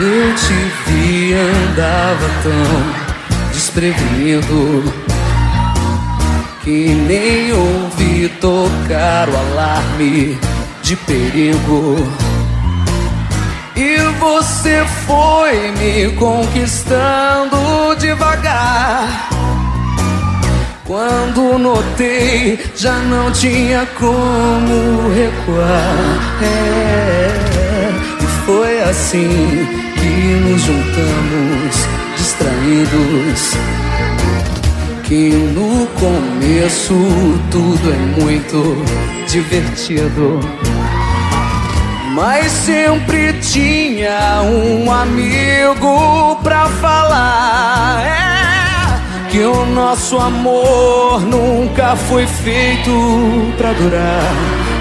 eu te vi andava tão desprevenido que nem ouvi tocar o alarme de perigo. E você foi me conquistando devagar. Quando notei, já não tinha como recuar. E foi assim que nos juntamos, distraídos. Que no começo tudo é muito divertido, mas sempre tinha um amigo pra falar. Que o nosso amor nunca foi feito pra durar.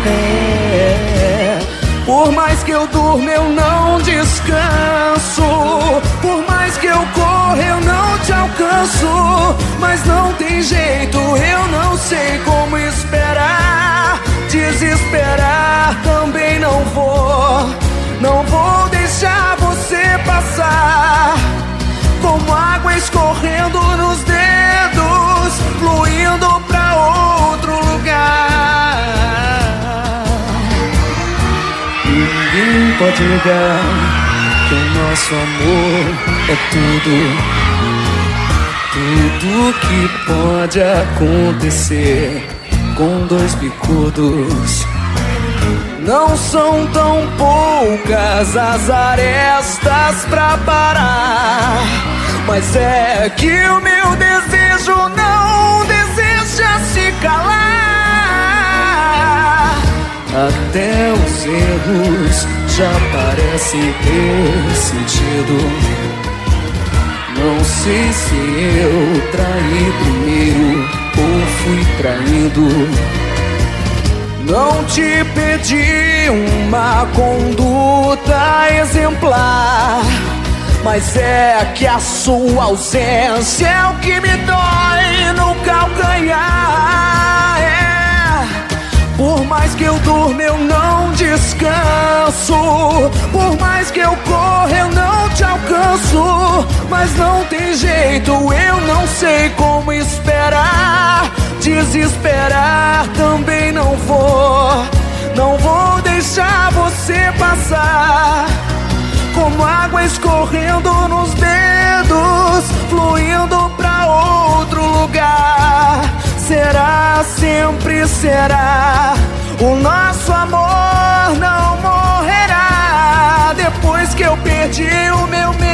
Por mais que eu durma eu não descanso, por mais que eu corra eu não te alcanço. Mas não tem jeito, eu não sei como esperar. Desesperar também não vou. Não vou deixar você passar. Como água escorrendo nos dedos, fluindo pra outro lugar. Ninguém pode negar que o nosso amor é tudo. Tudo que pode acontecer com dois bicudos. Não são tão poucas as arestas pra parar, mas é que o meu desejo não deseja se calar. Até os erros já parecem ter sentido. Não sei se eu traí primeiro ou fui traído. Não te pedi uma conduta exemplar, mas é que a sua ausência é o que me dói no calcanhar. Por mais que eu durma eu não descanso, por mais que eu corra eu não te alcanço. Mas não tem jeito, eu não sei como esperar. Desesperar também não vou. Não vou deixar você passar. Como água escorrendo nos dedos, fluindo pra outro lugar. Será, sempre será. O nosso amor não morrerá. Depois que eu perdi o meu medo,